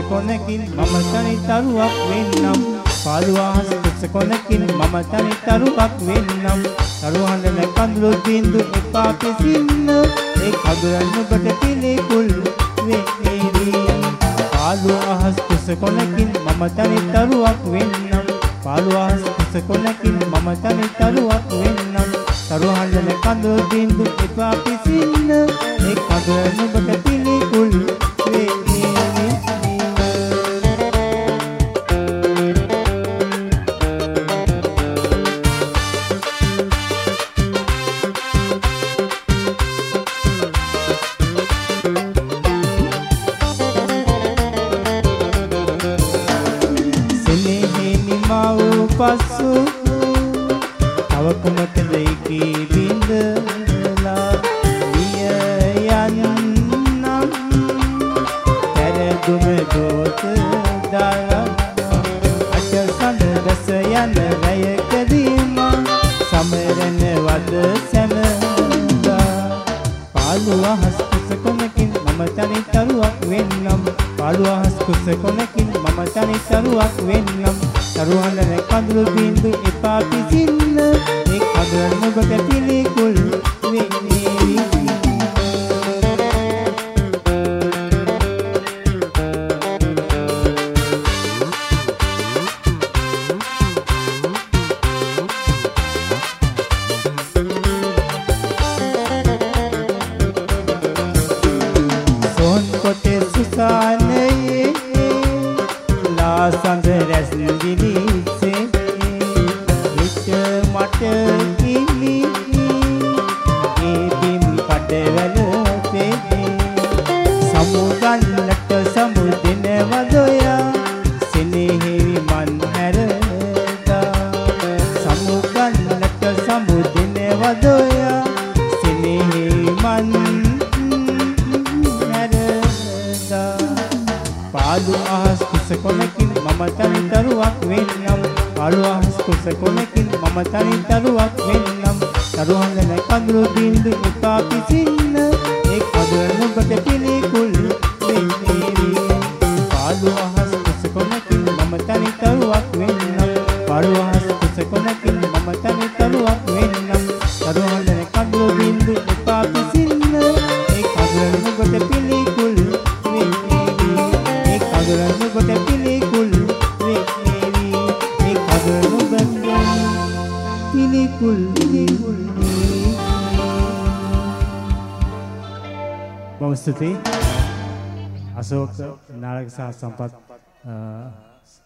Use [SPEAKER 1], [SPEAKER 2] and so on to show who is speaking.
[SPEAKER 1] කොනකින් මම තනි තරුවක් වෙන්නම් පාළු අහස් කුස කොනකින් මම තනි තරුවක් වෙන්නම් තරු හඳන කඳුළු බින්දු එපා කිසින්න ඒ කඳුරන් ඔබට පිළිකුල් වෙන්නේවි පාළු අහස් කුස කොනකින් මම තනි තරුවක් වෙන්නම් පාළු අහස් කුස කොනකින් මම තනි තරුවක් වෙන්නම් තරු හඳන කඳුළු බින්දු එපා කිසින්න ඒ කඳුරන් ඔබට පිළිකුල් වෙන්නේවි පසු තව කුමටද එකී බින්දලා විය යන්නම් පැරදුම දෝත දාලා අට සඳ රස යන රැයකදීම සමරන වද සැමදා පාළු අහස් කුස කොනකින් මම තනි තරුවක් වෙන්නම් පාළු අහස් කුස කොනකින් මම තනි තරුවක් වෙන්නම් තරු හඳන කඳුළු බින්දු එපා කිසින්න ඒ කඳුරන් ඔබට පිළිකුල් වෙන්නේවි සොන් කොටේ සුසානයේ ලාසඳ රැස් දිලිසේ විච මට කිලි ඒ බිම් කඩවල පෙදී සමුගන්නට සමුදින වදොයා සෙනෙහිවි මන් හැරදා සමුගන්නට සමුදින වදොයා සෙනෙහිවි මන් හැරදා පාළු අහස් කුස කොනකින් මම තනි තරුවක් වෙන්නම් පාළු අහස් කුස කොනකින් මම තනි තරුවක් වෙන්නම් තරු හඳන කඳුළු බින්දු එපා කිසින්න ඒ කඳුරන් ඔබට පිළිකුල් වෙන්නේවි පාළු අහස් කුස කොනකින් මම තනි තරුවක් වෙන්නම් පාළු අහස් කුස කොනකින් මම තනි තරුවක් වෙන්නම් තරු හඳන කඳුළු බින්දු එපා කිසින්න ඒ කඳුරන් ඔබට පිළිකුල් වෙන්නේවි කඳුරන් ඔබට පිළිකුල් වෙන්නේවි ඒ කඳුරන් ඔබට පිළිකුල් බොහොම ස්තුතියි අශෝක නාරක සහ සම්පත්